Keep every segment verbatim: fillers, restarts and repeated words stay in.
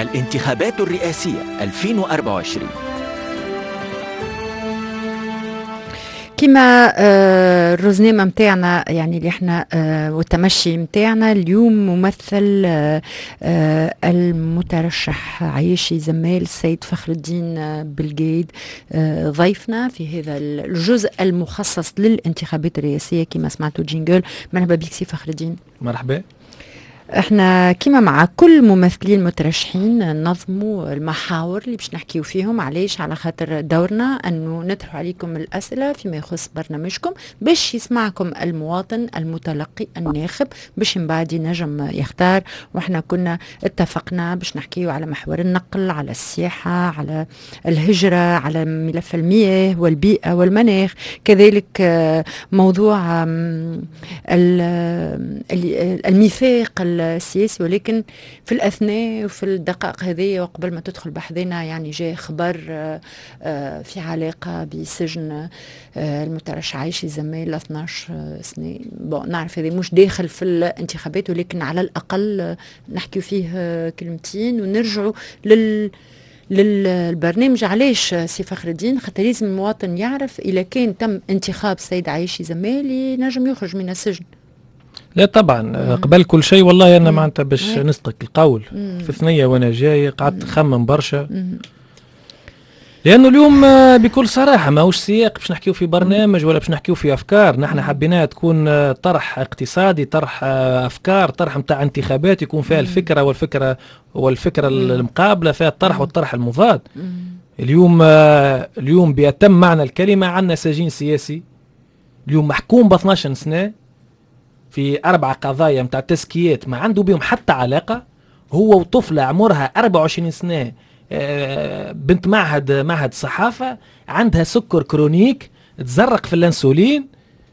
الانتخابات الرئاسية ألفين وأربعة وعشرين. كما آه الرزنامة متاعنا يعني اللي احنا آه والتمشي متاعنا اليوم ممثل آه آه المترشح عايشي زمال السيد فخر الدين آه بالقيد آه ضيفنا في هذا الجزء المخصص للانتخابات الرئاسية. كما سمعتوا جينجل. مرحبا بك سي فخر الدين. مرحبا. احنا كما مع كل ممثلين مترشحين ننظموا المحاور اللي باش نحكيو فيهم. علاش؟ على خاطر دورنا انه نطرح عليكم الاسئله فيما يخص برنامجكم باش يسمعكم المواطن المتلقي الناخب باش من بعد ينجم يختار. واحنا كنا اتفقنا باش نحكيو على محور النقل، على السياحه، على الهجره، على ملف المياه والبيئه والمناخ، كذلك موضوع الميثاق السياسي. ولكن في الأثناء وفي الدقائق هذه وقبل ما تدخل بحثنا يعني جاء خبر في علاقة بسجن المترشح عايشي زمال اثناش سنة. نعرف هذا مش داخل في الانتخابات ولكن على الأقل نحكي فيه كلمتين ونرجعوا لل للبرنامج. علاش سي فخر الدين؟ خاطر لازم المواطن يعرف إذا كان تم انتخاب السيد عايشي زمال ينجم يخرج من السجن. لا طبعا. مم. قبل كل شيء والله انا معناتها باش نسقك القول مم. في ثنيه وانا جاي قعدت نخمم برشا مم. لانه اليوم بكل صراحه ماهوش سياق باش نحكيو في برنامج ولا باش نحكيو في افكار. نحن حبيناها تكون طرح اقتصادي، طرح افكار، طرح نتاع انتخابات يكون فيها الفكره والفكره والفكره المقابله، فيها الطرح والطرح المضاد. اليوم اليوم بيتم معنى الكلمه عندنا سجين سياسي اليوم محكوم ب اثناش سنه في أربع قضايا متاع تزكيات ما عنده بهم حتى علاقة. هو وطفلة عمرها أربعة وعشرين سنة بنت معهد معهد صحافة عندها سكر كرونيك تزرق في الانسولين.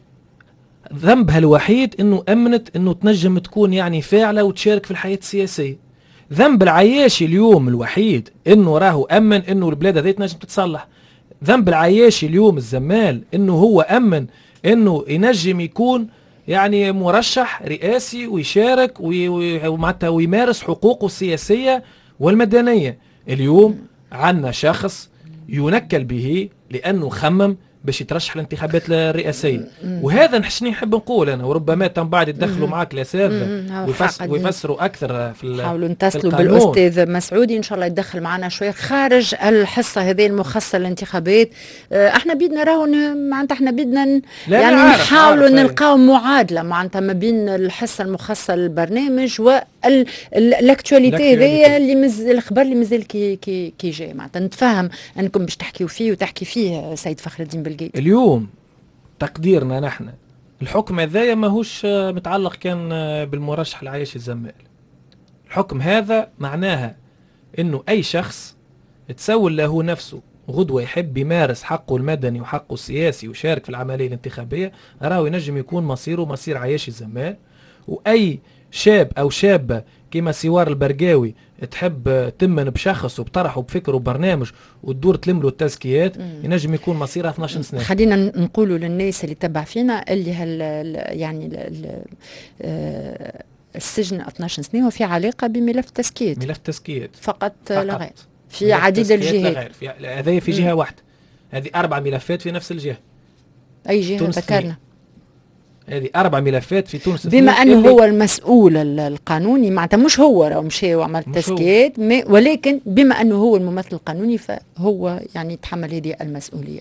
ذنبها الوحيد انه امنت انه تنجم تكون يعني فاعلة وتشارك في الحياة السياسية. ذنب العياشي اليوم الوحيد انه راهو امن انه البلاد هذه تنجم تتصلح. ذنب العياشي اليوم الزمال انه هو امن انه ينجم يكون يعني مرشح رئاسي ويشارك ومعناتها ويمارس حقوقه السياسية والمدنية. اليوم عندنا شخص ينكل به لأنه خمم باش يترشح الانتخابات الرئاسية. وهذا نحشني نحب نقول أنا، وربما تم بعد يدخلوا معك الأساتذة ويفسروا أكثر في حاولوا نتصلوا بالأستاذ مسعودي إن شاء الله يدخل معنا شوية خارج الحصة هذه المخصصة للانتخابات. احنا بدنا راهو معناتها احنا بدنا يعني نحاولوا نلقاو معادلة معناتها ما بين الحصة المخصصة للبرنامج والاكتواليتي هذه اللي مز... الخبر اللي مازال كي كي كي جاي معناتها نتفهم أنكم باش تحكيوا فيه وتحكي فيه سيد فخر الدين بالقيد. اليوم تقديرنا نحن الحكم هذا ماهوش متعلق كان بالمرشح العايشي الزمال. الحكم هذا معناها انه اي شخص تسول له نفسه غدوة يحب يمارس حقه المدني وحقه السياسي ويشارك في العملية الانتخابية راهو ينجم يكون مصيره مصير عايشي الزمال. واي شاب او شابة كما سوار البرقاوي تحب تمن بشخص وبطرح وبفكر وبرنامج وتدور تلملو التزكيات ينجم يكون مصيرها اثناش سنة. خلينا نقولوا للناس اللي تبع فينا اللي هال يعني ال ال السجن اثناش سنة وفي علاقة بملف تزكيات. ملف تزكيات فقط, فقط لا غير في عديد الجهات. هذه في جهة واحدة. هذه أربع ملفات في نفس الجهة. أي جهة ذكرنا؟ هذه أربع ملفات في تونس. بما أنه هو المسؤول القانوني معناتها مش هو راه مشى وعمل تزكيات ولكن بما أنه هو الممثل القانوني فهو يعني يتحمل هذه المسؤولية.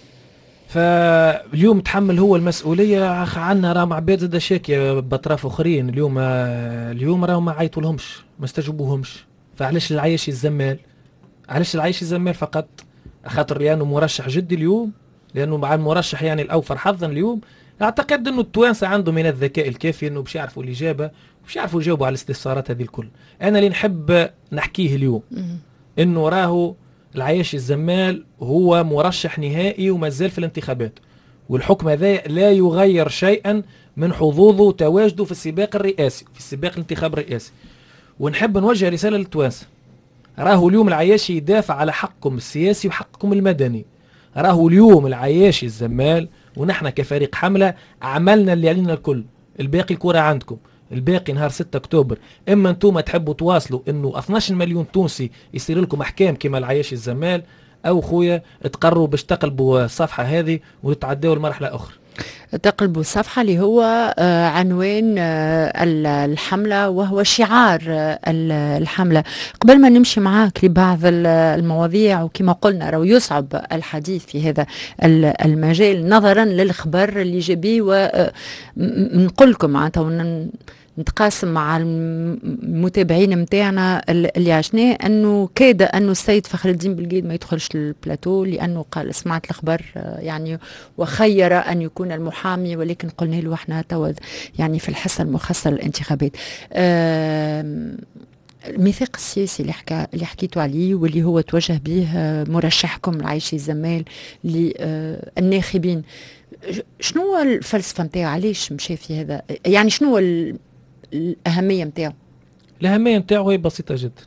فاليوم تحمل هو المسؤولية. عندنا راه عباد زاد شاكية بأطراف أخرين اليوم اليوم راهم ما عيطوا لهمش ما استجوبوهمش. فعلاش العايشي الزمال؟ علاش العايشي الزمال فقط؟ خاطر لأنه مرشح جدي اليوم، لأنه مع المرشح يعني الأوفر حظا اليوم. اعتقد انه التوانسه عندهم من الذكاء الكافي انه باش يعرفوا الاجابه وباش يعرفوا يجاوبوا على الاستفسارات هذه الكل. انا اللي نحب نحكيه اليوم انه راهو العايشي الزمال هو مرشح نهائي وما زال في الانتخابات، والحكم هذا لا يغير شيئا من حظوظه وتواجده في السباق الرئاسي في السباق الانتخاب الرئاسي. ونحب نوجه رساله للتوانسه، راهو اليوم العايشي يدافع على حقكم السياسي وحقكم المدني. راهو اليوم العايشي الزمال ونحن كفريق حملة عملنا اللي علينا الكل، الباقي الكرة عندكم. الباقي نهار ستة أكتوبر. اما انتم تحبوا تواصلوا انه اثناش مليون تونسي يصير لكم احكام كما العياشي الزمال، او خويا تقرروا باش تقلبوا الصفحه هذه وتتعداوا لمرحله اخرى. تقلبوا الصفحة اللي هو آه عنوان آه الحملة، وهو شعار آه الحملة. قبل ما نمشي معاك لبعض المواضيع، وكما قلنا راه يصعب الحديث في هذا المجال نظرا للخبر اللي جابيه، ونقول لكم معناتها نتقاسم مع المتابعين متاعنا اللي عشناه انه كاد انه السيد فخر الدين بلقيد ما يدخلش البلاتو، لانه قال سمعت الخبر يعني وخير ان يكون المحامي، ولكن قلنا له احنا توا يعني في الحصه المخصصه للانتخابات. الميثاق السياسي اللي حكى اللي حكيتوا عليه واللي هو توجه به مرشحكم العايشي الزمال للناخبين، شنو هو الفلسفه نتاعو؟ علاش مشى في هذا؟ يعني شنو هو الأهمية متاعه؟ الأهمية متاعه هي بسيطة جدا.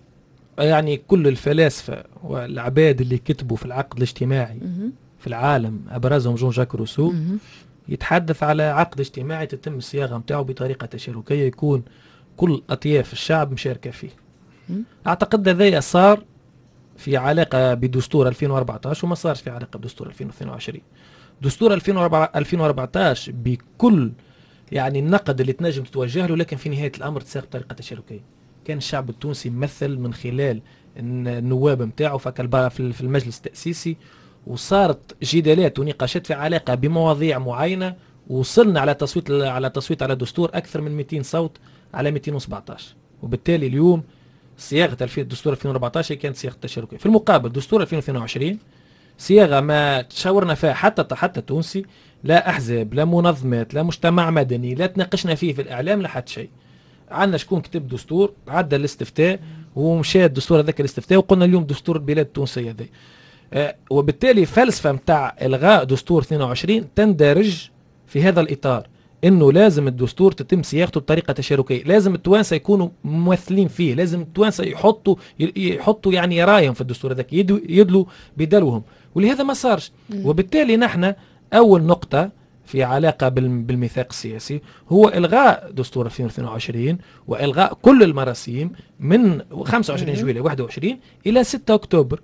يعني كل الفلاسفة والعباد اللي كتبوا في العقد الاجتماعي م- في العالم، أبرزهم جون جاك روسو، م- يتحدث على عقد اجتماعي تتم الصياغة متاعه بطريقة تشاركية يكون كل أطياف الشعب مشاركة فيه. م- أعتقد ذا صار في علاقة بدستور ألفين وأربعة عشر وما صارش في علاقة بدستور ألفين واثنين وعشرين. دستور ألفين وأربعة عشر بكل يعني النقد اللي تنجم تتوجه له، لكن في نهاية الأمر تساق بطريقة تشاركية. كان الشعب التونسي ممثل من خلال النواب متاعه في المجلس التأسيسي، وصارت جدالات ونقاشات في علاقة بمواضيع معينة، وصلنا على تصويت على تصويت على دستور أكثر من مئتين صوت على مئتين وسبعة عشر. وبالتالي اليوم صياغة الدستور ألفين وأربعة عشر كانت صياغة تشاركية. في المقابل دستور ألفين واثنين وعشرين صياغة ما تشاورنا فيها حتى حتى تونسي، لا أحزاب لا منظمات لا مجتمع مدني لا تناقشنا فيه في الإعلام لا حتى شيء. عندنا شكون كتب دستور، عدى الاستفتاء ومشى الدستور هذاك الاستفتاء، وقلنا اليوم دستور البلاد التونسية ذي. آه وبالتالي فلسفة متاع إلغاء دستور اثنين وعشرين تندرج في هذا الإطار، إنه لازم الدستور تتم صياغته بطريقة تشاركية، لازم التوانسة يكونوا ممثلين فيه، لازم التوانسة يحطوا يحطوا يعني رايهم في الدستور هذاك، يدلوا بدلوهم، ولهذا ما صارش. وبالتالي نحن أول نقطة في علاقة بالميثاق السياسي هو إلغاء دستور ألفين واثنين وعشرين وإلغاء كل المراسيم من خمسة وعشرين جويلية واحد وعشرين إلى ستة أكتوبر،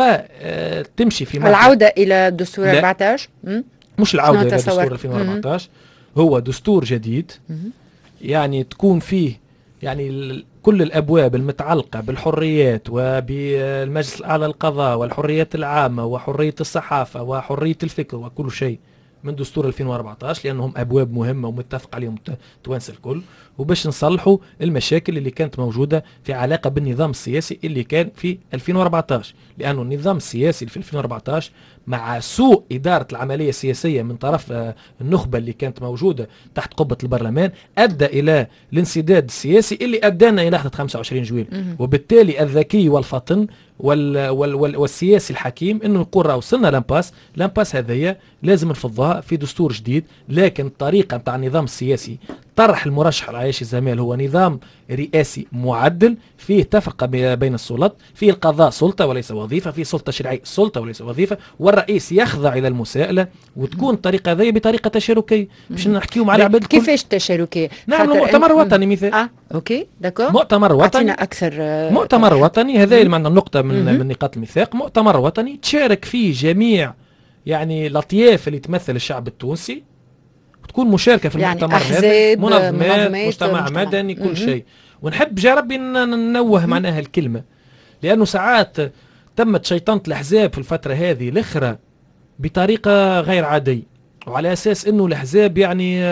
وتمشي في العودة إلى دستور أربعة عشر. مش العودة إلى دستور ألفين وأربعة عشر، هو دستور جديد يعني تكون فيه يعني كل الأبواب المتعلقة بالحريات وبالمجلس الأعلى للقضاء والحريات العامة وحرية الصحافة وحرية الفكر وكل شيء من دستور ألفين وأربعة عشر، لأنهم أبواب مهمة ومتفق عليهم توانسة الكل، وباش نصلحوا المشاكل اللي كانت موجودة في علاقة بالنظام السياسي اللي كان في ألفين وأربعة عشر. لأنه النظام السياسي في ألفين وأربعة عشر مع سوء إدارة العملية السياسية من طرف النخبة اللي كانت موجودة تحت قبة البرلمان أدى إلى الانسداد السياسي اللي أدانا إلى لحظة خمسة وعشرين جويل. وبالتالي الذكي والفطن وال وال وال والسياسي الحكيم انه نقول راه وصلنا لامباس، لامباس هذيا لازم نفضها في دستور جديد، لكن الطريقه نتاع النظام السياسي طرح المرشح العايشي الزمال هو نظام رئاسي معدل فيه تفرقه بين السلطات، فيه القضاء سلطه وليس وظيفه، فيه سلطه شرعيه سلطه وليس وظيفه، والرئيس يخضع الى المساءله، وتكون الطريقه هذه بطريقه تشاركيه باش نحكيو مع العباد. كيفاش تشاركيه؟ نعم مؤتمر وطني مثال. اه اوكي داكور، مؤتمر وطني اكثر. آه مؤتمر وطني هذا اللي معنا النقطه من من نقاط الميثاق. مؤتمر وطني تشارك فيه جميع يعني الاطياف اللي تمثل الشعب التونسي، تكون مشاركه في يعني المؤتمر هذا، منظمات مجتمع, مجتمع مدني كل شيء. ونحب يا ربي ننوه معناها الكلمه، لانه ساعات تمت شيطنه الاحزاب في الفتره هذه الاخرى بطريقه غير عاديه، وعلى اساس انه الاحزاب يعني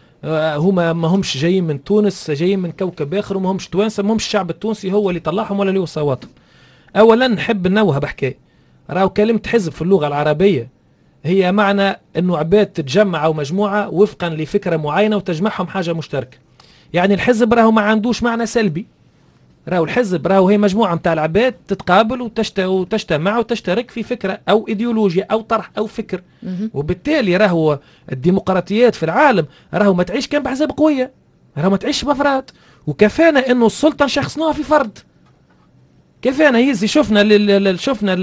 هما ما همش جايين من تونس، جايين من كوكب اخر، وما همش توانسه، ما همش الشعب التونسي هو اللي طلعهم ولا اللي هو صوتهم. اولا نحب ننوه بحكايه، راهو كلمه حزب في اللغه العربيه هي معنى انه عباد تتجمعوا مجموعه وفقا لفكره معينه وتجمعهم حاجه مشتركه. يعني الحزب راهو ما عندوش معنى سلبي، راهو الحزب راهو هي مجموعه نتاع العباد تتقابل وتجتمع وتشترك في فكره او ايديولوجيا او طرح او فكر. وبالتالي راهو الديمقراطيات في العالم راهو ما تعيش كان بحزب قويه، راهو ما تعيش بافراد، وكفانا انه السلطه نشخصناها في فرد. كفانا يزي شفنا شفنا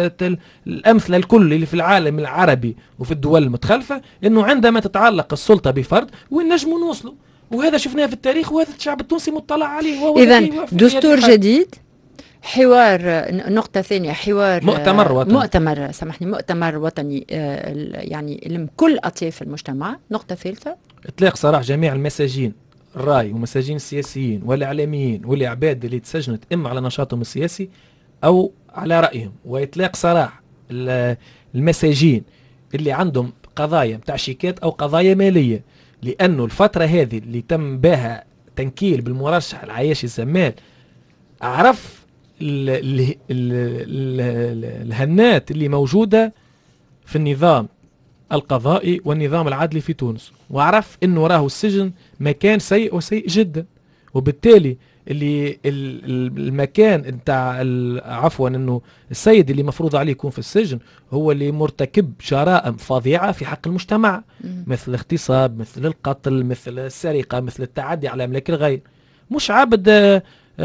الامثله الكل اللي في العالم العربي وفي الدول المتخلفه، انه عندما تتعلق السلطه بفرد وين نجموا نوصلوا. وهذا شفناه في التاريخ وهذا الشعب التونسي مطلع عليه. إذا دستور جديد، حوار، نقطة ثانية حوار مؤتمر وطني مؤتمر سامحني مؤتمر وطني يعني يلم كل أطياف المجتمع. نقطة ثالثة إطلاق سراح جميع المساجين الراي ومساجين السياسيين والإعلاميين والعباد اللي تسجنت إما على نشاطهم السياسي أو على رأيهم، وإطلاق سراح المساجين اللي عندهم قضايا متاع شيكات أو قضايا مالية، لأنه الفترة هذه اللي تم بها تنكيل بالمرشح العياشي الزمال عرف ال ال ال ال الهنات اللي موجودة في النظام القضائي والنظام العدلي في تونس، وعرف انه راه السجن مكان سيء وسيء جدا، وبالتالي اللي المكان نتاع عفوا انه السيد اللي مفروض عليه يكون في السجن هو اللي مرتكب جرائم فظيعة في حق المجتمع، مثل الاغتصاب، مثل القتل، مثل السرقة، مثل التعدي على املاك الغير. مش عبد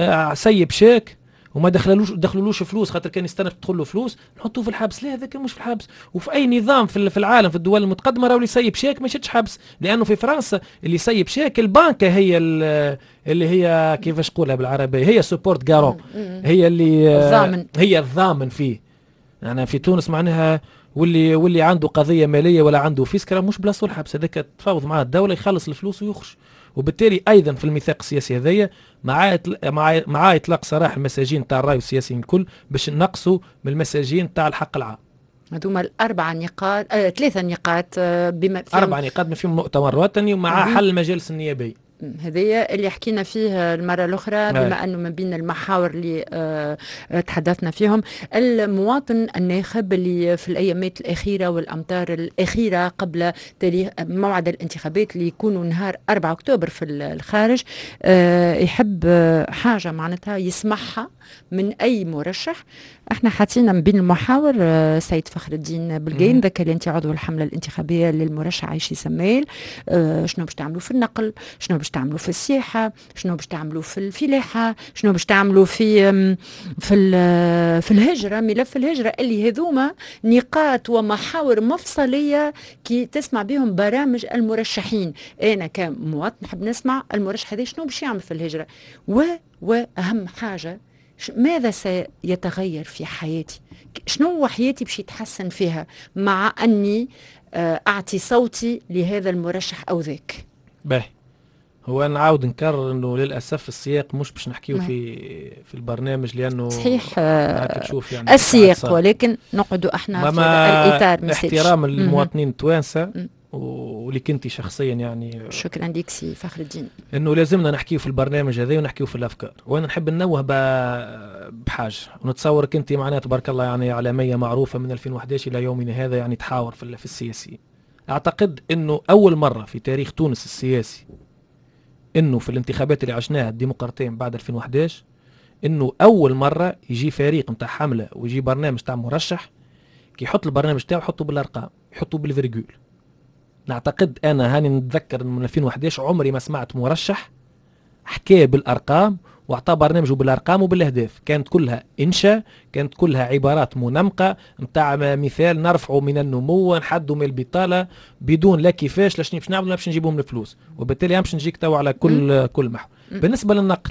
سيب شاك وما دخلوش دخلولوش فلوس خاطر كان يستنى تدخل له فلوس نحطوه في الحبس، لا هذا كان مش في الحبس. وفي اي نظام في العالم في الدول المتقدمه راهو اللي يسيب شيك ما يشدش حبس، لانه في فرنسا اللي يسيب شيك البنكه هي اللي هي كيفاش نقولها بالعربيه، هي سوبورت جارون، هي اللي الضامن، هي الضامن فيه. يعني في تونس معناها واللي واللي عنده قضيه ماليه ولا عنده فيسكرا مش بلاصه الحبس، هذاك تفاوض معاه الدوله يخلص الفلوس ويخرج. وبالتالي ايضا في الميثاق السياسي هذايا مع مع مع اطلاق سراح المساجين تاع الراي والسياسيين الكل باش نقصوا من المساجين تاع الحق العام. هذوما الاربع نقاط آه، ثلاثه نقاط آه، بما اربع نقاط ما فيهم مؤتمر وطني ومع حل المجالس النيابيه. هذايا اللي حكينا فيه المرة الأخرى بما أنه من بين المحاور اللي اه تحدثنا فيهم المواطن الناخب اللي في الأيامات الأخيرة والأمطار الأخيرة قبل تاريخ موعد الانتخابات اللي يكونوا نهار أربعة أكتوبر في الخارج، اه يحب حاجة معناتها يسمعها من أي مرشح. احنا حاطين من بين المحاور اه سيد فخر الدين بلقين ذاك اللي انت عضو الحملة الانتخابية للمرشح عايشي سمال، اه شنو باش تعملوا في النقل، شنو باش تعملوا في السياحة، شنو باش تعملوا في الفلاحة، شنو باش تعملوا في في في الهجرة، ملف الهجرة اللي هذوما نقاط ومحاور مفصلية كي تسمع بهم برامج المرشحين. أنا كمواطن نحب نسمع المرشح هذا شنو باش يعمل في الهجرة، و وأهم حاجة ماذا سيتغير في حياتي، شنو هو حياتي باش يتحسن فيها مع أني أعطي صوتي لهذا المرشح أو ذاك. باهي هو نعاود نكرر انه للاسف السياق مش باش نحكيه في في البرنامج لانه صحيح تشوف يعني السياق، ولكن نقعدوا احنا في الاطار احترام المواطنين التوانسه ولك انت شخصيا يعني. شكرا لك سي فخر الدين. انه لازمنا نحكيه في البرنامج هذا ونحكيه في الافكار، وانا نحب ننوه بحاجه ونتصورك انت معناها تبارك الله يعني اعلاميه معروفه من ألفين وإحدى عشر الى يومنا هذا يعني تحاور في, في السياسي. اعتقد انه اول مره في تاريخ تونس السياسي انه في الانتخابات اللي عشناها الديمقراطيين بعد ألفين وإحدى عشر انه اول مره يجي فريق نتاع حمله ويجي برنامج تاع مرشح كي يحط البرنامج تاعو يحطه بالارقام، يحطه بالفيرجول. نعتقد انا هاني نتذكر من ألفين وإحدى عشر عمري ما سمعت مرشح حكى بالارقام واعطى برنامجه بالارقام وبالاهداف، كانت كلها انشاء، كانت كلها عبارات منمقه نتاع مثال نرفعوا من النمو، نحدوا من البطاله بدون لا كيفاش لا شنو باش نعملوا لا باش نجيبوا من الفلوس، وبالتالي باش نجيك تو على كل كل محور. بالنسبه للنقل،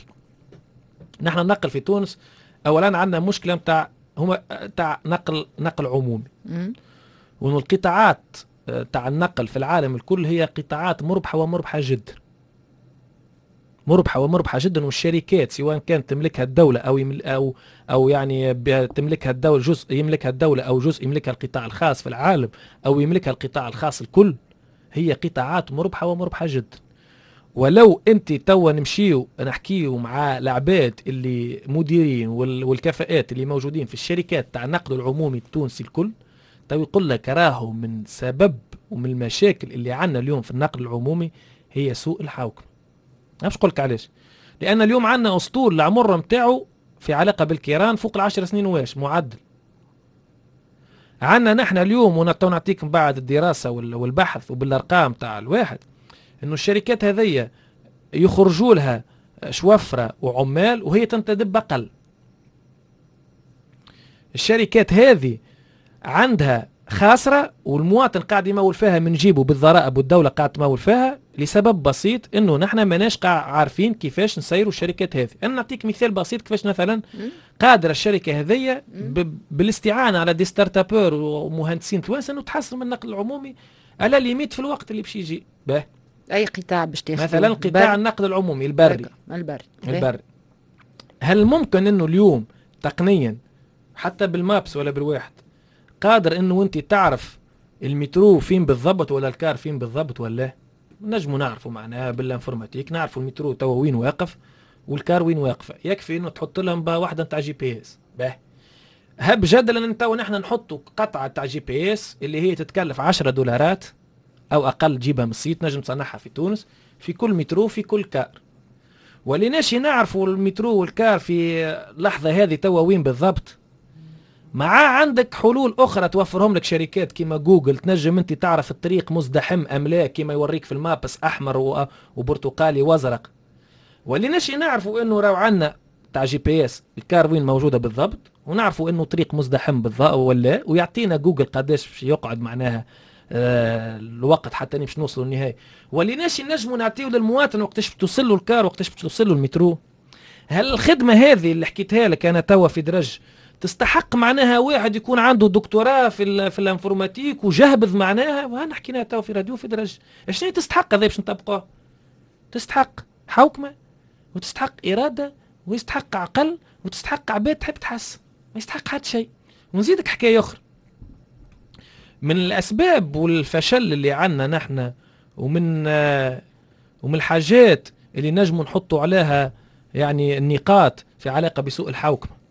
نحن النقل في تونس اولا عندنا مشكله نتاع هما تاع نقل نقل عمومي، وانه القطاعات تاع النقل في العالم الكل هي قطاعات مربحه ومربحه جدا، مربحه ومربحه جدا، والشركات سواء كانت تملكها الدوله او يمل او او يعني تملكها الدوله جزء يملكها الدوله او جزء يملكها القطاع الخاص في العالم او يملكها القطاع الخاص الكل، هي قطاعات مربحه ومربحه جدا. ولو انت توا نمشيو نحكيو مع العباد اللي مديرين والكفاءات اللي موجودين في الشركات تاع النقل العمومي التونسي الكل، تو يقول لك راهو من سبب ومن المشاكل اللي عندنا اليوم في النقل العمومي هي سوء الحوكمه. باش نقول لك علاش؟ لان اليوم عندنا اسطول العمر نتاعو في علاقه بالكيران فوق العشر سنين واش معدل. عندنا نحن اليوم ونعطيو نعطيك بعد الدراسه والبحث وبالارقام تاع الواحد انه الشركات هذيا يخرجوا لها شوفره وعمال وهي تنتدب اقل. الشركات هذه عندها خاسره والمواطن قاعد يمول فيها من جيبه بالضرائب والدوله قاعد تمول فيها، لسبب بسيط انه نحن ماناش عارفين كيفاش نسيروا الشركات هذه. انا نعطيك مثال بسيط كيفاش مثلا قادره الشركه هذه بالاستعانه على دي ستارت ابور ومهندسين توانسه انه تحسن من النقل العمومي على ليميت في الوقت اللي باش يجي. باه اي قطاع باش تاخذ مثلا قطاع النقل العمومي البري البري البري هل ممكن انه اليوم تقنيا حتى بالمابس ولا بالواحد قادر انه انت تعرف المترو فين بالضبط ولا الكار فين بالضبط ولا نجموا نعرفوا معناها بالانفورماتيك نعرفوا المترو توا وين واقف والكار وين واقفه يكفي انه تحط لهم بقى واحده نتاع جي بي اس. باه هب جدلا ان توا نحن نحطوا قطعه تاع جي بي اس اللي هي تتكلف عشرة دولارات او اقل تجيبها من الصيت نجم تصنعها في تونس في كل مترو في كل كار وليناش نعرفوا المترو والكار في اللحظه هذه توا وين بالضبط. مع عندك حلول اخرى توفرهم لك شركات كيما جوجل تنجم انت تعرف الطريق مزدحم ام لا كيما يوريك في المابس احمر وبرتقالي وازرق وليناش نعرفوا انه راو عندنا تاع جي بي اس الكار وين موجوده بالضبط ونعرفوا انه طريق مزدحم بالضبط ولا ويعطينا جوجل قداش باش يقعد معناها آه الوقت حتى باش نوصلوا للنهايه وليناش نجموا نعطيو للمواطن وقتاش توصل له الكار وقتاش توصل له المترو. هل الخدمه هذه اللي حكيتها لك انا توا في درج تستحق معناها واحد يكون عنده دكتوراه في في الانفورماتيك وجهبذ معناها وانا حكيناها توا في راديو في درج ايش تستحق هذا باش نطبقوه؟ تستحق حوكمه وتستحق اراده ويستحق عقل وتستحق عباد تحب تحسن ما يستحق حتى شيء. ونزيدك حكايه اخرى من الاسباب والفشل اللي عندنا نحن ومن آه ومن الحاجات اللي نجموا نحطوا عليها يعني النقاط في علاقه بسوء الحوكمه.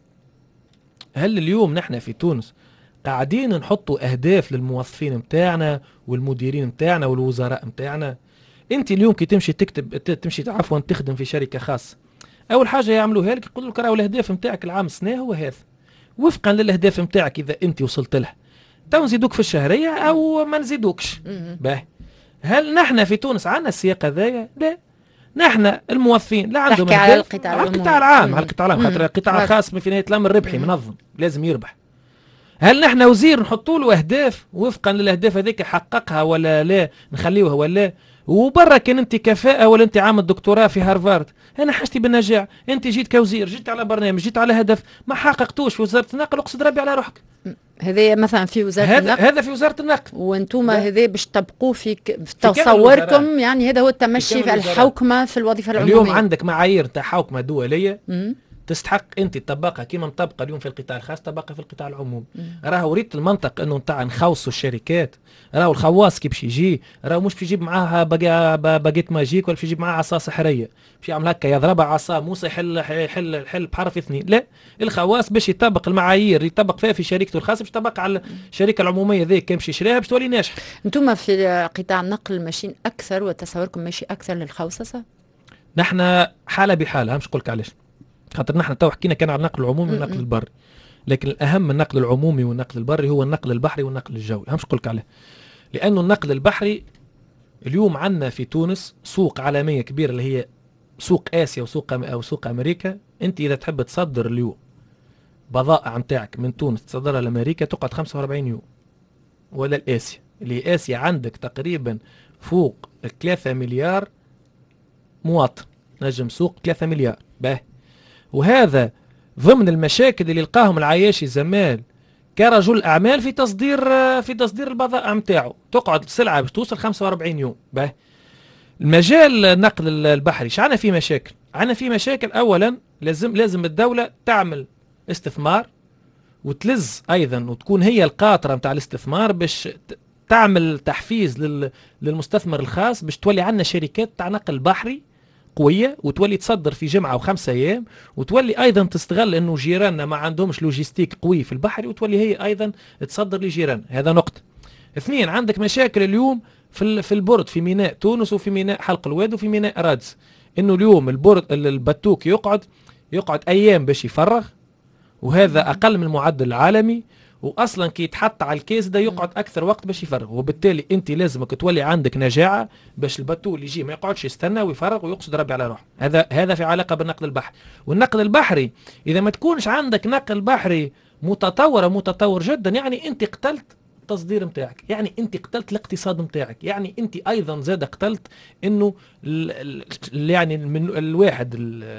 هل اليوم نحن في تونس قاعدين نحطوا اهداف للموظفين متاعنا والمديرين متاعنا والوزراء متاعنا؟ انت اليوم كي تمشي تكتب تمشي عفوا تخدم في شركه خاصه اول حاجه يعملوها لك يقول لك راهو الاهداف نتاعك العام السنه هو هذا وفقا للاهداف نتاعك اذا انت وصلت لها تو نزيدوك في الشهريه او ما نزيدوكش. باهي هل نحن في تونس عندنا السياق هذايا؟ لا نحن الموظفين لا عندهم تحكي على القطاع العام القطاع العام على القطاع العام خاطر القطاع الخاص في نهايه الامر ربحي منظم لازم يربح. هل نحن وزير نحطوا له اهداف وفقا للاهداف هذيك يحققها ولا لا نخليوها ولا وبرا كان انت كفاءه ولا انت عامل دكتوراه في هارفارد انا حاجتي بالنجاح انت جيت كوزير جيت على برنامج جيت على هدف ما حققتوش في وزاره النقل اقصد ربي على روحك. هذا مثلا في وزاره هذا النقل هذا في وزاره النقل وانتم هذا باش تطبقوه في, ك... في تصوركم يعني هذا هو التمشي في الحوكمه في الوظيفه العموميه. اليوم عندك معايير تاع حوكمه دوليه مم. تستحق انت تطبقها كيما مطبقه اليوم في القطاع الخاص تطبقها في القطاع العمومي. راهو ريت المنطق انه نتاع نخوصوا الشركات راهو الخواص كي باش يجي راهو مش باش يجيب معاها باقيت ماجيك ولا باش يجيب معاها عصا سحريه باش يعمل هكا يضربها عصا موسى يحل يحل الحل بحرف اثنين. لا الخواص باش يطبق المعايير يطبق فيها في شركته الخاصه باش يطبق على الشركه العموميه ذيك كان باش يشريها باش تولي ناجحه. انتم في قطاع النقل ماشيين اكثر وتصوركم ماشي اكثر للخوصصه؟ نحن حاله بحاله مش نقول لك علاش خاطر نحن تو حكينا كان على النقل العمومي والنقل البري لكن الاهم من النقل العمومي والنقل البري هو النقل البحري والنقل الجوي. همش نقول لك عليه لانه النقل البحري اليوم عندنا في تونس سوق عالميه كبيره اللي هي سوق اسيا وسوق او سوق امريكا. انت اذا تحب تصدر اليوم بضائع نتاعك من تونس تصدرها لامريكا تقعد خمسة وأربعين يوم ولا الاسيا اللي اسيا عندك تقريبا فوق ثلاثة مليار مواطن نجم سوق ثلاثة مليار. باهي وهذا ضمن المشاكل اللي لقاهم العياشي زمال كرجل اعمال في تصدير في تصدير البضائع نتاعو تقعد السلعه باش توصل خمسة وأربعين يوم. باهي المجال النقل البحري شعنا فيه مشاكل عنا فيه مشاكل اولا لازم لازم الدوله تعمل استثمار وتلز ايضا وتكون هي القاطره نتاع الاستثمار باش تعمل تحفيز للمستثمر الخاص باش تولي عندنا شركات تاع نقل بحري قويه وتولي تصدر في جمعه وخمسة ايام وتولي ايضا تستغل انه جيراننا ما عندهمش لوجيستيك قوي في البحر وتولي هي ايضا تصدر لجيران. هذا نقطه. اثنين عندك مشاكل اليوم في في البرد في ميناء تونس وفي ميناء حلق الواد وفي ميناء رادس انه اليوم البرد البتوك يقعد يقعد ايام باش يفرغ وهذا اقل من المعدل العالمي واصلا كي يتحط على الكيس ده يقعد اكثر وقت باش يفرغ وبالتالي انت لازمك تولي عندك نجاعه باش البتول اللي يجي ما يقعدش يستنى ويفرغ ويقصد ربي على روحه. هذا هذا في علاقه بالنقل البحري. والنقل البحري اذا ما تكونش عندك نقل بحري متطور متطور جدا يعني انت قتلت التصدير نتاعك، يعني انت قتلت الاقتصاد نتاعك، يعني انت ايضا زاد قتلت انه ال ال يعني من الواحد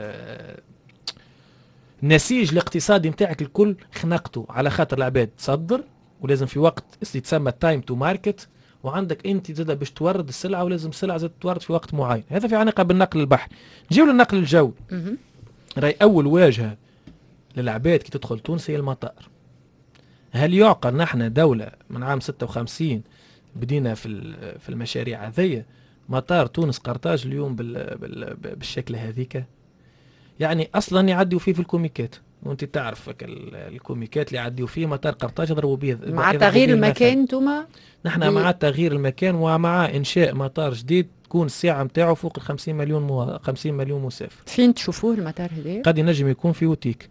النسيج الاقتصادي نتاعك الكل خنقته، على خاطر العباد تصدر ولازم في وقت يتسمى تايم تو ماركت، وعندك انت زاد باش تورد السلعه ولازم السلعه زاد تورد في وقت معين. هذا في علاقه بالنقل البحري. نجيو للنقل الجوي. راي اول واجهه للعباد كي تدخل تونس هي المطار. هل يعقل نحن دولة من عام ستة وخمسين بدينا في في المشاريع هذية مطار تونس قرطاج اليوم بال بال بالشكل هذيك؟ يعني اصلا يعديوا فيه في الكوميكات، وانت تعرف الكوميكات اللي يعديوا فيه مطار قرطاج يضربوا به. مع تغيير المكان انتم؟ نحن مع تغيير المكان ومع انشاء مطار جديد تكون السعه نتاعو فوق ال خمسين مليون مو... خمسين مليون مسافر. فين تشوفوه المطار هذا؟ قد ينجم يكون في اوتيك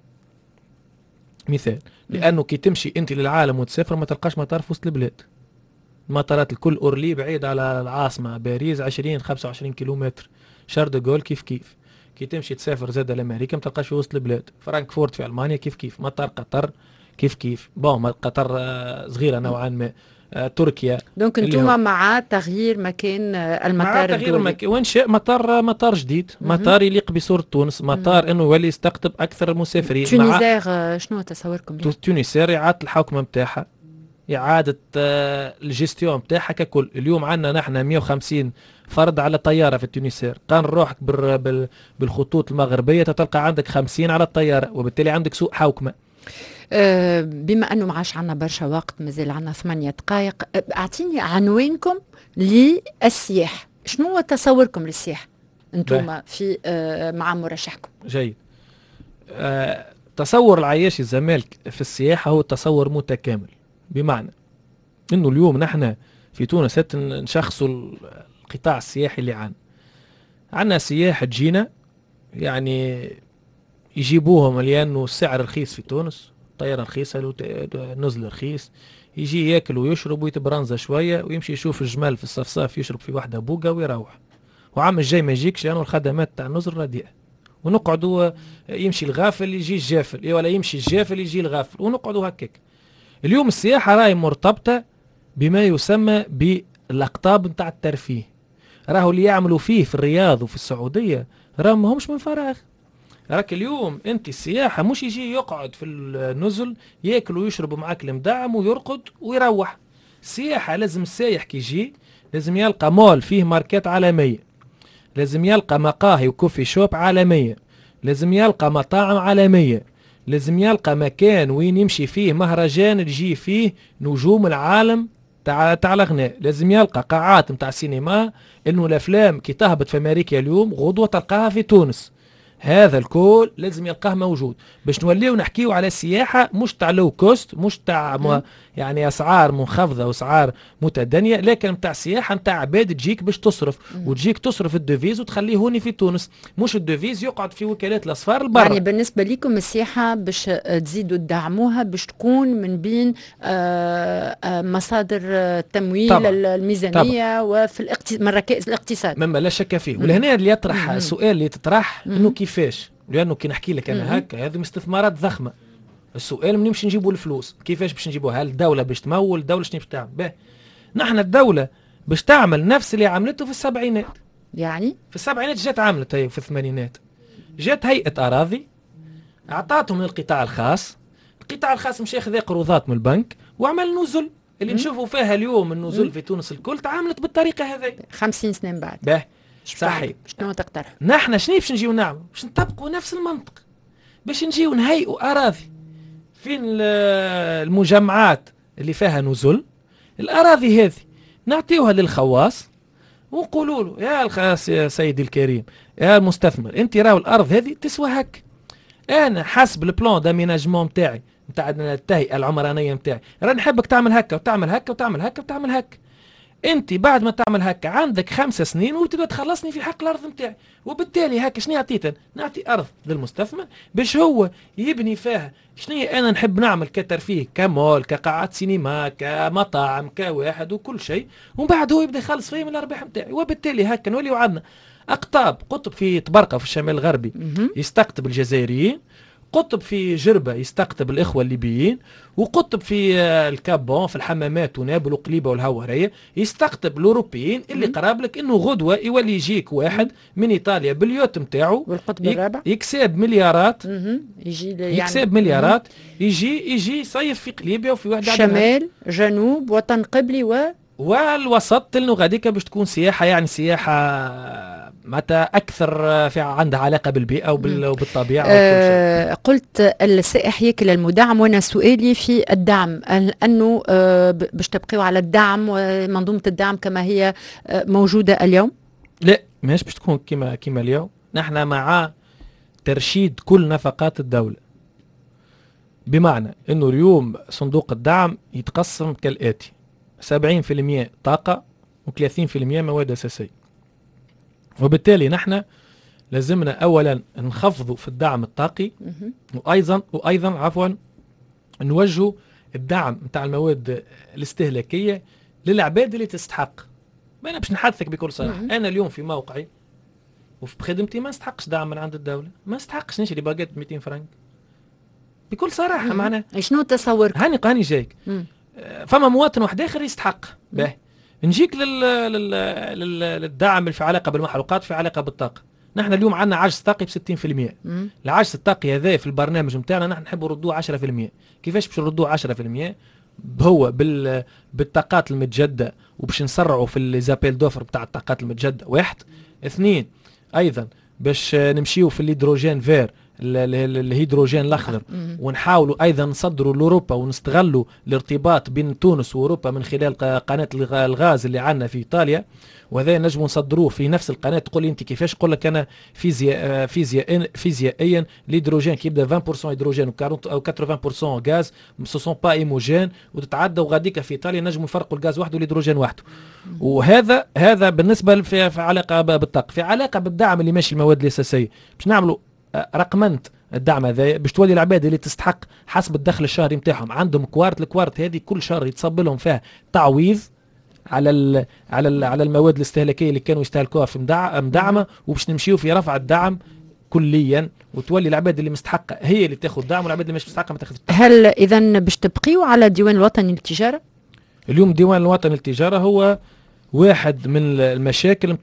مثال، لانه كي تمشي انت للعالم وتسافر ما تلقاش مطار في وسط البلاد. المطارات الكل اورلي بعيد على العاصمه باريس عشرين خمسة وعشرين كيلومتر، شار دو غول كيف كيف. كي تمشي تسافر زاد لامريكا ما تلقاش في وسط البلاد. فرانكفورت في المانيا كيف كيف. مطار قطر كيف كيف. بون قطر صغيره نوعا ما. آه، تركيا. دونك انتم مع تغيير مكان المطار مع تغيير مكان وانشاء مطار مطار جديد، مطار يليق بصوره تونس، مطار انه يولي يستقطب اكثر المسافرين. تونيزير شنو تصوركم؟ تونيزير اعاده الحوكمه نتاعها، اعاده آه الجيستيون نتاعها ككل. اليوم عندنا نحن مئة وخمسين فرد على طياره في تونيزير، قان روحك بالخطوط المغربيه تلقى عندك خمسين على الطياره، وبالتالي عندك سوء حوكمه. أه بما انه ما عادش عندنا برشا وقت، مازال عندنا ثمانية دقائق، اعطيني عنوانكم للسياحه. شنو هو تصوركم للسياحه انتم في أه مع مرشحكم؟ جيد. أه تصور العياشي الزمالك في السياحه هو تصور متكامل، بمعنى انه اليوم نحن في تونس نشخصوا القطاع السياحي اللي عندنا. عندنا سياح تجينا يعني يجيبوهم لأنه السعر رخيص في تونس، طيارة رخيصة، نزل رخيص، يجي ياكل ويشرب ويتبرنزة شوية ويمشي يشوف الجمال في الصفصاف يشرب في واحدة بوقة ويروح. وعام الجاي ما يجيكش لأنه الخدمات تاع النزل رديئة، ونقعدوا يمشي الغافل يجي الجافل، ولا يمشي الجافل يجي الغافل، ونقعدوا هكاك. اليوم السياحة راهي مرتبطة بما يسمى بالأقطاب نتاع الترفيه. راهو اللي يعملوا فيه في الرياض وفي السعودية راهو ما همش من فراغ. راك اليوم انت السياحة مش يجي يقعد في النزل ياكل ويشرب معاك المدعم ويرقد ويروح. السياحة لازم السايح كي يجي لازم يلقى مول فيه ماركات عالمية، لازم يلقى مقاهي وكوفي شوب عالمية، لازم يلقى مطاعم عالمية، لازم يلقى مكان وين يمشي فيه مهرجان يجي فيه نجوم العالم تاع تاع الغناء، لازم يلقى قاعات نتاع سينما انه الافلام كي تهبط في امريكا اليوم غدوة تلقاها في تونس. هذا الكل لازم يلقاه موجود باش نوليو نحكيو على السياحة مش تاع لو كوست، مش تاع م... يعني اسعار منخفضة واسعار متدنية، لكن تاع السياحة نتاع عباد تجيك باش تصرف مم. وتجيك تصرف الدوفيز وتخليه هوني في تونس، مش الدوفيز يقعد في وكالات الاسفار البرة. يعني بالنسبة لكم السياحة باش تزيدوا تدعموها باش تكون من بين آآ آآ مصادر التمويل طبعا. الميزانية طبعا. وفي الاقتصاد من ركائز الاقتصاد مما لا شك فيه. ولهنا اللي يطرح مم. السؤال اللي تطرح انه كيفاش، لانه كي نحكي لك انا هكا هذه استثمارات ضخمه. السؤال منين باش نجيبوا الفلوس؟ كيفاش باش نجيبوها؟ هل الدوله باش تمول؟ الدوله شنو باش تعمل؟ باهي نحن الدوله باش تعمل نفس اللي عملته في السبعينات. يعني في السبعينات جات عملت هي في الثمانينات، جات هيئه اراضي اعطاتهم للقطاع الخاص، القطاع الخاص مشى ياخذ قروضات من البنك وعمل نزل اللي نشوفوا فيها اليوم النزل في تونس الكل تعاملت بالطريقه هذه. خمسين سنه من بعد باهي صحيح. شنو تقترح؟ نحن شنو باش نجيو نعمل؟ باش نطبقوا نفس المنطق، باش نجيو نهيئوا اراضي فين المجمعات اللي فيها نزل، الاراضي هذه نعطيوها للخواص ونقولوا له يا الخاص يا سيدي الكريم يا المستثمر انت راهو الارض هذه تسوى هك، انا حسب البلان داميناجمون نتاعي نتاع التهيئه العمرانيه نتاعي راه نحبك تعمل هكا وتعمل هكا وتعمل هكا وتعمل هكا. انت بعد ما تعمل هكا عندك خمس سنين وتبدا تخلصني في حق الارض نتاعي، وبالتالي هكا شنو عطيتها؟ نعطي ارض للمستثمر باش هو يبني فيها شنو انا نحب نعمل كترفيه كمول كقاعات سينما كمطاعم كواحد وكل شيء، ومن بعد هو يبدا يخلص فيه من الارباح نتاعي. وبالتالي هكا نوليو عندنا اقطاب قطب في طبرقه في الشمال الغربي يستقطب الجزائريين، قطب في جربة يستقطب الإخوة الليبيين، وقطب في الكابون في الحمامات ونابل وقليبة والهوارية يستقطب الأوروبيين اللي قراب لك إنه غدوة يولي يجيك واحد من إيطاليا باليوت متاعه والقطب الرابع يكسب مليارات، يجي يعني يكسب مليارات يجي يجي يصيف في قليبية وفي واحد شمال جنوب وطن قبلي و والوسط انه غاديك باش تكون سياحه، يعني سياحه متى اكثر في عندها علاقه بالبيئه وبالطبيعه. آه قلت السائح ياكل المدعم، وانا سؤالي في الدعم انه آه باش تبقيوا على الدعم ومنظومه الدعم كما هي آه موجوده اليوم؟ لا ماهيش باش تكون كما كما اليوم. نحن مع ترشيد كل نفقات الدوله، بمعنى انه اليوم صندوق الدعم يتقسم كالاتي: سبعين في المية طاقة وثلاثين في المية مواد أساسية. وبالتالي نحن لازمنا أولا نخفضوا في الدعم الطاقي، وأيضا وأيضا عفوا نوجهوا الدعم نتاع المواد الاستهلاكية للعباد اللي تستحق. أنا باش نحدثك بكل صراحة، أنا اليوم في موقعي وفي خدمتي ما استحقش دعم من عند الدولة، ما استحقش نشري باجيت ب مئتين فرنك بكل صراحة. معناها شنو تصورك؟ هاني هاني جايك فما مواطن واحد اخر يستحق به. نجيك لل... لل... لل... للدعم في علاقه بالمحروقات في علاقه بالطاقه. نحن اليوم عندنا عجز طاقي ب ستين في المية. العجز الطاقي هذا في البرنامج نتاعنا نحن نحب نردوه عشرة في المية. كيفاش باش نردوه عشرة في المية؟ هو بال... بالطاقات المتجدده، وباش نسرعوا في الزابيل دوفر بتاع الطاقات المتجدده. واحد اثنين ايضا باش نمشيو في الهيدروجين فير، الهيدروجين الاخضر، ونحاولوا ايضا نصدروا لاوروبا ونستغلوا الارتباط بين تونس واوروبا من خلال قناه الغاز اللي عندنا في ايطاليا، وهذا نجموا نصدروه في نفس القناه. تقول لي انت كيفاش؟ نقول لك انا فيزياء فيزياء فيزيائيا الهيدروجين كي يبدا عشرين بالمئة هيدروجين او ثمانين بالمئة غاز سو سون با ايموجين وتتعدى، وغاديك في ايطاليا نجموا يفرقوا الغاز وحده والهيدروجين وحده. وهذا هذا بالنسبه في, في علاقه بالطاقه. في علاقه بالدعم اللي ماشي المواد الاساسيه، باش نعملوا رقمنت الدعم هذا باش تولي العباد اللي تستحق حسب الدخل الشهري نتاعهم عندهم كوارت. الكوارت هذه كل شهر يتصب لهم فيها تعويض على ال على ال على المواد الاستهلاكيه اللي كانوا يستهلكوها في مدعمه، وباش نمشيو في رفع الدعم كليا، وتولي العباد اللي مستحقه هي اللي تاخذ دعم، والعباد اللي مش مستحقه ما تاخذش. هل اذا باش تبقيوا على الديوان الوطني للتجاره؟ اليوم الديوان الوطني للتجاره هو واحد من المشاكل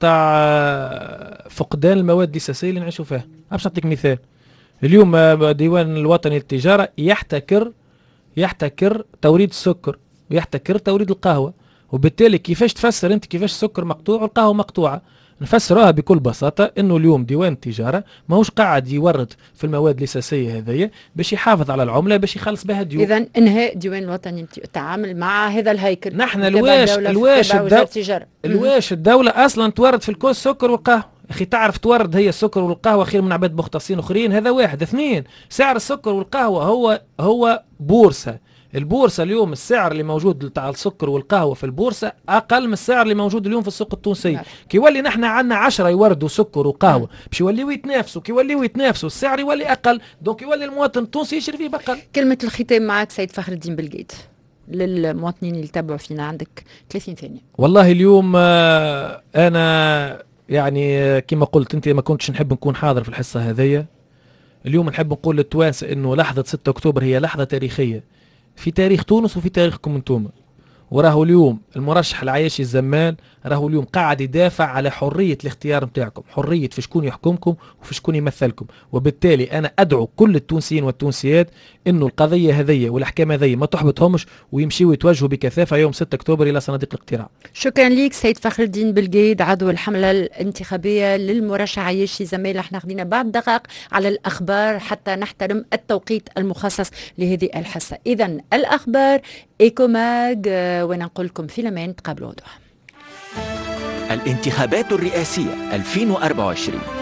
نتاع فقدان المواد الاساسيه اللي نعيشوا فيها. باش نعطيك مثال: اليوم الديوان الوطني للتجاره يحتكر يحتكر توريد السكر ويحتكر توريد القهوه، وبالتالي كيفاش تفسر انت كيفاش السكر مقطوع والقهوه مقطوعه؟ نفسروها بكل بساطه انه اليوم ديوان التجاره ماهوش قاعد يورد في المواد الاساسيه هذيا باش يحافظ على العمله باش يخلص بها الديون. اذا انهاء الديوان الوطني التعامل مع هذا الهيكل. نحن الواش الواش الدولة الواش الدوله اصلا تورد في الكوس السكر والقهوه. اخي تعرف تورد هي السكر والقهوه خير من عباد مختصين اخرين. هذا واحد. اثنين، سعر السكر والقهوه هو هو بورصه. البورصه اليوم السعر اللي موجود بتاع السكر والقهوه في البورصه اقل من السعر اللي موجود اليوم في السوق التونسي. نعم. كي يولي نحن عندنا عشرة يوردوا سكر وقهوه باش يوليوا يتنافسوا، كي يوليوا يتنافسوا السعر يولي اقل، دونك يولي المواطن التونسي يشري فيه بقل. كلمه الختام معك سيد فخر الدين بلقيت للمواطنين اللي يتابعوا فينا، عندك ثلاثين ثانيه. والله اليوم آه انا يعني كما قلت انت ما كنتش نحب نكون حاضر في الحصه هذيا. اليوم نحب نقول للتوانسه انه لحظه ستة اكتوبر هي لحظه تاريخيه في تاريخ تونس وفي تاريخكم انتوما. وراهو اليوم المرشح العياشي الزمان راهو اليوم قاعد يدافع على حريه الاختيار نتاعكم، حريه في شكون يحكمكم وفي شكون يمثلكم. وبالتالي انا ادعو كل التونسيين والتونسيات انه القضيه هذيه والاحكام هذيه ما تحبطهمش ويمشيوا يتوجهوا بكثافه يوم ستة اكتوبر الى صناديق الاقتراع. شكرا ليك سيد فخر الدين بلقيد، عضو الحمله الانتخابيه للمرشح عياشي زمان. احنا خدينا بعض دقائق على الاخبار حتى نحترم التوقيت المخصص لهذه الحصه. اذا الاخبار ايكوماج، وانا نقول لكم في الامان، تقابلوا وضوح. الانتخابات الرئاسية ألفين وأربعة وعشرين.